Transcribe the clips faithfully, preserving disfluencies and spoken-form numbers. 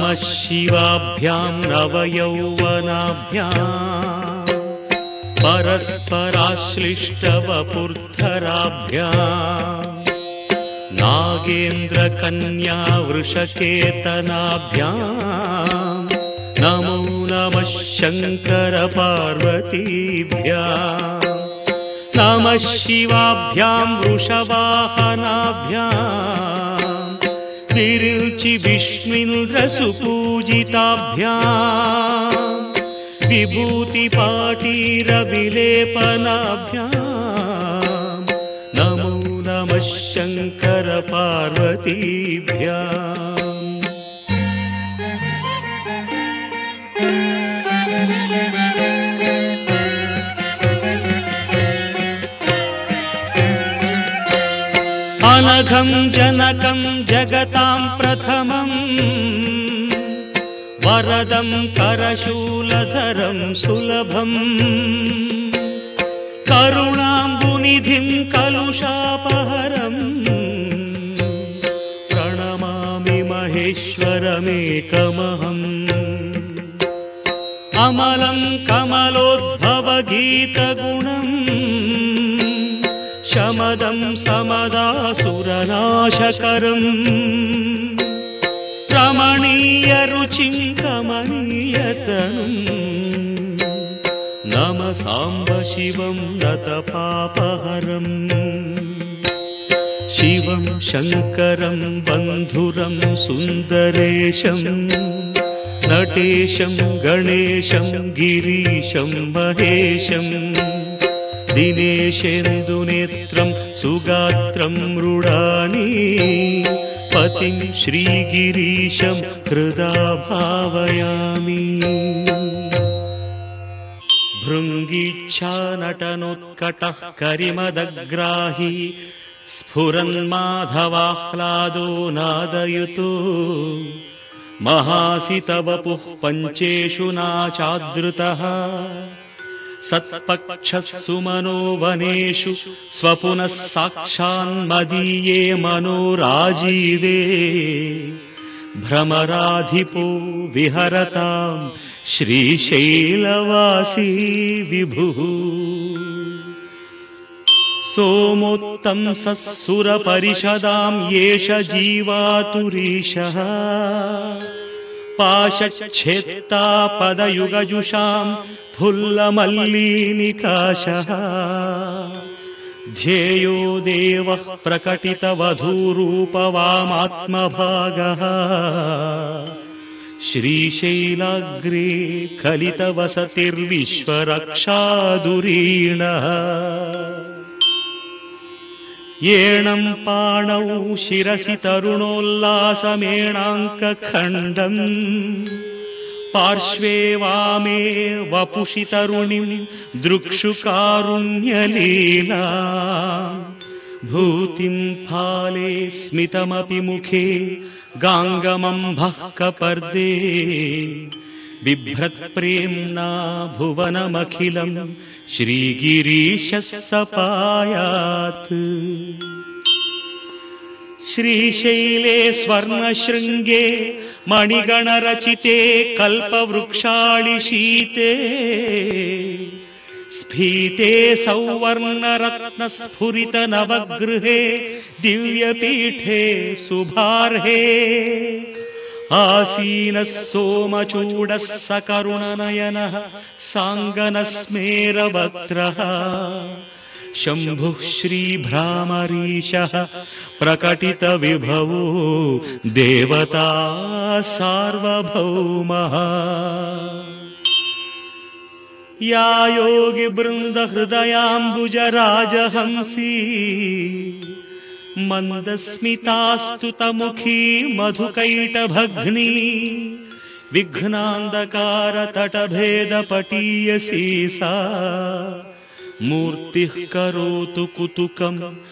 नमः शिवाभ्यां नवयौवनाभ्याम् परस्पराश्लिष्टवपुर्धराभ्याम् नागेन्द्रकन्या वृषकेतनाभ्याम् नमो नमः शङ्करपार्वतीभ्याम् नमः शिवाभ्यां वृषवाहनाभ्याम् विरुचि विष्णुन्द्रसुपूजिताभ्याम् विभूतिपाटीरविलेपनाभ्याम् नमो नमः शङ्करपार्वतीभ्याम् अनघं जनकं जगतां प्रथमं वरदं करशूलधरं सुलभं करुणाम्बुनिधिं कलुषापहरं प्रणमामि महेश्वरमेकमहम् अमलं कमलोद्भवगीतगुणम् शमदं समदासुरनाशकरम् रमणीयरुचिं कमनीयतनुम् नम साम्ब शिवं नतपापहरम् शिवं शङ्करं बन्धुरं सुन्दरेशं नटेशं गणेशं गिरीशं महेशं दिनेशेन्दुनेत्रं सुगात्रं मृडानी पतिं श्रीगिरीशं हृदा भावयामि भृङ्गीच्छानटनोत्कटः करिमदग्राही स्फुरन्माधवाह्लादो नादयुतो महासितवपुः पञ्चेषु नाचादृतः सत्पक्षः सुमनो वनेषु स्वपुनः साक्षान्मदीये मनोराजीवे भ्रमराधिपो विहरतां श्रीशैलवासी विभुः सोमोत्तंसः सुरपरिषदां येष जीवातुरीशः पाशच्छेत्ता पदयुगजुषां फुल्लमल्लीनिकाशः ध्येयो देवः प्रकटितवधूरूपवामात्मभागः श्रीशैलाग्रे कलितवसतिर्विश्वरक्षादुरीणः येणं पाणौ शिरसि तरुणोल्लासमेणाङ्कखण्डम् पार्श्वे वामे वपुषि तरुणीं दृक्षुकारुण्यलीला भूतिं फाले स्मितमपि मुखे गाङ्गमम्भः कपर्दे बिभ्रत्प्रेम्णा भुवनमखिलं श्रीगिरीशः सपायात् श्रीशैले स्वर्णशृङ्गे मणिगणरचिते कल्पवृक्षाळिशीते स्फीते सौवर्णरत्नस्फुरितनवगृहे दिव्यपीठे शुभार्हे आसीनः सोमचूडः सकरुणनयनः साङ्गनस्मेरवक्त्रः शम्भुः श्रीभ्रामरीशः प्रकटितविभवो देवता सार्वभौमः या योगिवृन्दहृदयाम्बुजराजहंसी मन्दस्मितास्तुतमुखी मधुकैटभग्नी विघ्नान्धकारतटभेदपटीयसी सा मूर्तिः करोतु कुतुकं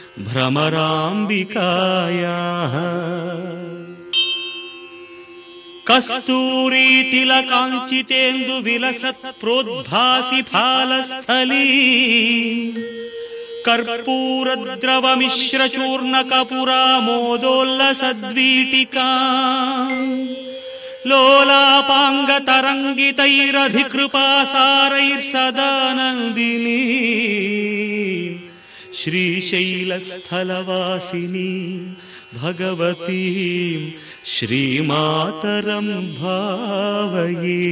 भ्रमराम्बिकायाः कस्तूरीतिलकाञ्चितेन्दुविलसत् प्रोद्भासि फालस्थली कर्पूरद्रवमिश्रचूर्णकपुरामोदोल्लसद्वीटिका लोलापाङ्गतरङ्गितैरधिकृपासारैर्सदानन्दिनी श्रीशैलस्थलवासिनी भगवतीं श्रीमातरं भावये।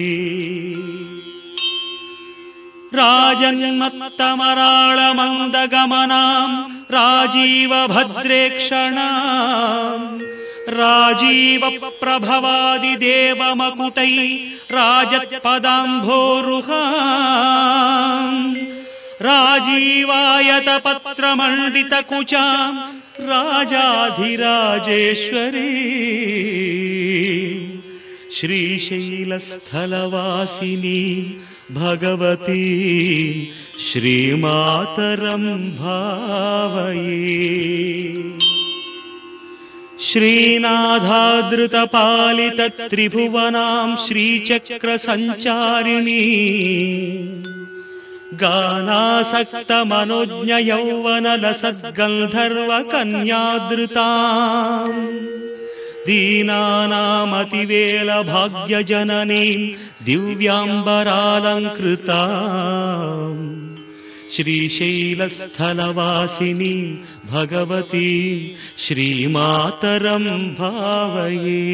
राजन्मत्तमराळमन्दगमनां राजीवभद्रेक्षणां राजीवप्रभवादिदेवमकुटै राजत्पदाम्भोरुहां राजीवायतपत्रमण्डितकुचां राजाधिराजेश्वरी श्रीशैलस्थलवासिनी भगवती श्रीमातरं भावये। श्रीनाथादृतपालितत्रिभुवनां श्रीचक्रसञ्चारिणी गानासक्तमनोज्ञयौवनलसद्गन्धर्वकन्यादृताम् दीनानामतिवेलभाग्यजननी दिव्याम्बरालङ्कृताम् श्रीशैलस्थलवासिनी भगवती श्रीमातरं भावये।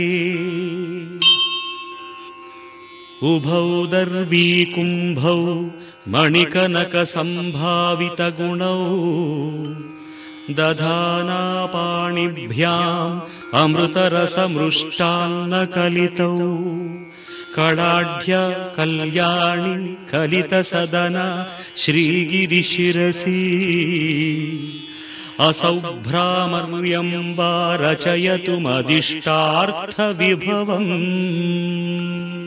उभौ दर्वीकुम्भौ मणिकनकसम्भावितगुणौ दधानापाणिभ्याम् अमृतरसमृष्टान्नकलितौ कलाढ्य कल्याणि कलितसदन श्रीगिरिशिरसि असौ भ्रामर्यम्बा रचयतु मदिष्टार्थविभवम्।